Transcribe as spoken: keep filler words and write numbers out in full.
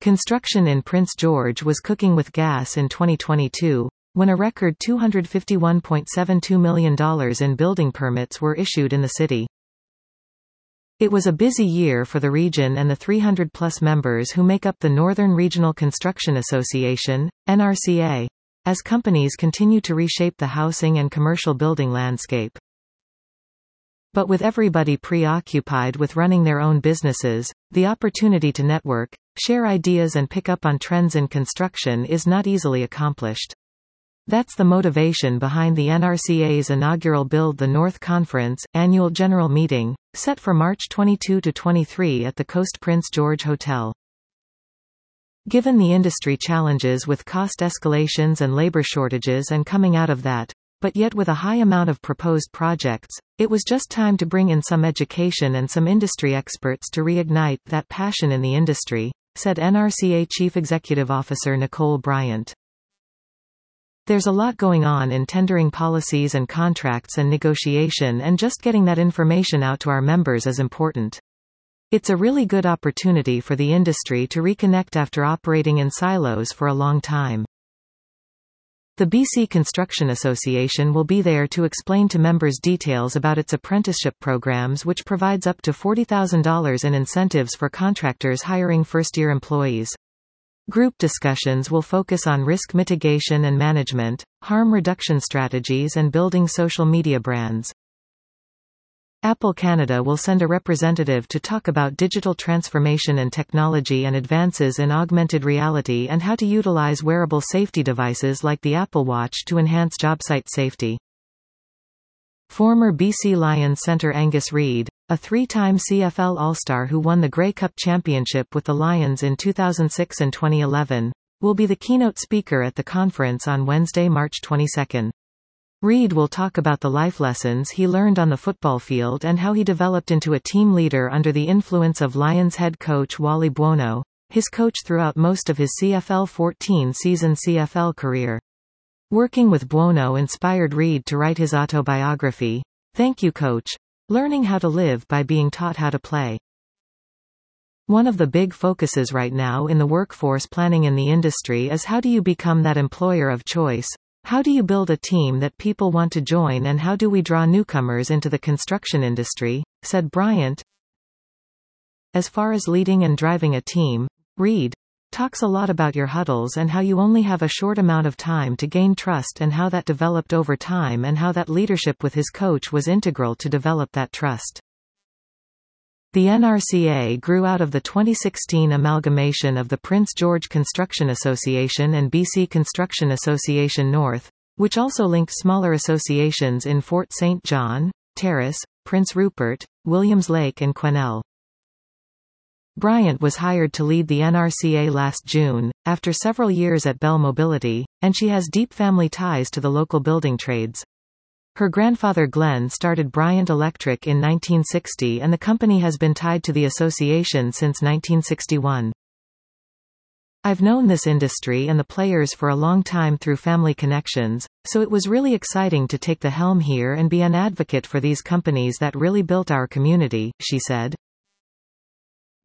Construction in Prince George was cooking with gas in twenty twenty-two, when a record two hundred fifty-one point seven two million dollars in building permits were issued in the city. It was a busy year for the region and the three hundred plus members who make up the Northern Regional Construction Association, N R C A, as companies continue to reshape the housing and commercial building landscape. But with everybody preoccupied with running their own businesses, the opportunity to network, share ideas and pick up on trends in construction is not easily accomplished. That's the motivation behind the N R C A's inaugural Build the North Conference, annual general meeting, set for March twenty-second to twenty-third at the Coast Prince George Hotel. Given the industry challenges with cost escalations and labor shortages and coming out of that, but yet with a high amount of proposed projects, it was just time to bring in some education and some industry experts to reignite that passion in the industry, said N R C A Chief Executive Officer Nicole Bryant. There's a lot going on in tendering policies and contracts and negotiation, and just getting that information out to our members is important. It's a really good opportunity for the industry to reconnect after operating in silos for a long time. The B C Construction Association will be there to explain to members details about its apprenticeship programs, which provides up to forty thousand dollars in incentives for contractors hiring first-year employees. Group discussions will focus on risk mitigation and management, harm reduction strategies and building social media brands. Apple Canada will send a representative to talk about digital transformation and technology and advances in augmented reality and how to utilize wearable safety devices like the Apple Watch to enhance job site safety. Former B C Lions center Angus Reid, a three-time C F L All-Star who won the Grey Cup championship with the Lions in two thousand six and twenty eleven, will be the keynote speaker at the conference on Wednesday, March twenty-second. Reid will talk about the life lessons he learned on the football field and how he developed into a team leader under the influence of Lions head coach Wally Buono, his coach throughout most of his C F L fourteen-season C F L career. Working with Buono inspired Reid to write his autobiography, Thank You Coach: Learning How to Live by Being Taught How to Play. One of the big focuses right now in the workforce planning in the industry is how do you become that employer of choice? How do you build a team that people want to join, and how do we draw newcomers into the construction industry, said Bryant. As far as leading and driving a team, Reid talks a lot about your huddles and how you only have a short amount of time to gain trust, and how that developed over time and how that leadership with his coach was integral to develop that trust. The N R C A grew out of the twenty sixteen amalgamation of the Prince George Construction Association and B C Construction Association North, which also linked smaller associations in Fort Saint John, Terrace, Prince Rupert, Williams Lake and Quesnel. Bryant was hired to lead the N R C A last June, after several years at Bell Mobility, and she has deep family ties to the local building trades. Her grandfather Glenn started Bryant Electric in nineteen sixty, and the company has been tied to the association since nineteen sixty-one. I've known this industry and the players for a long time through family connections, so it was really exciting to take the helm here and be an advocate for these companies that really built our community, she said.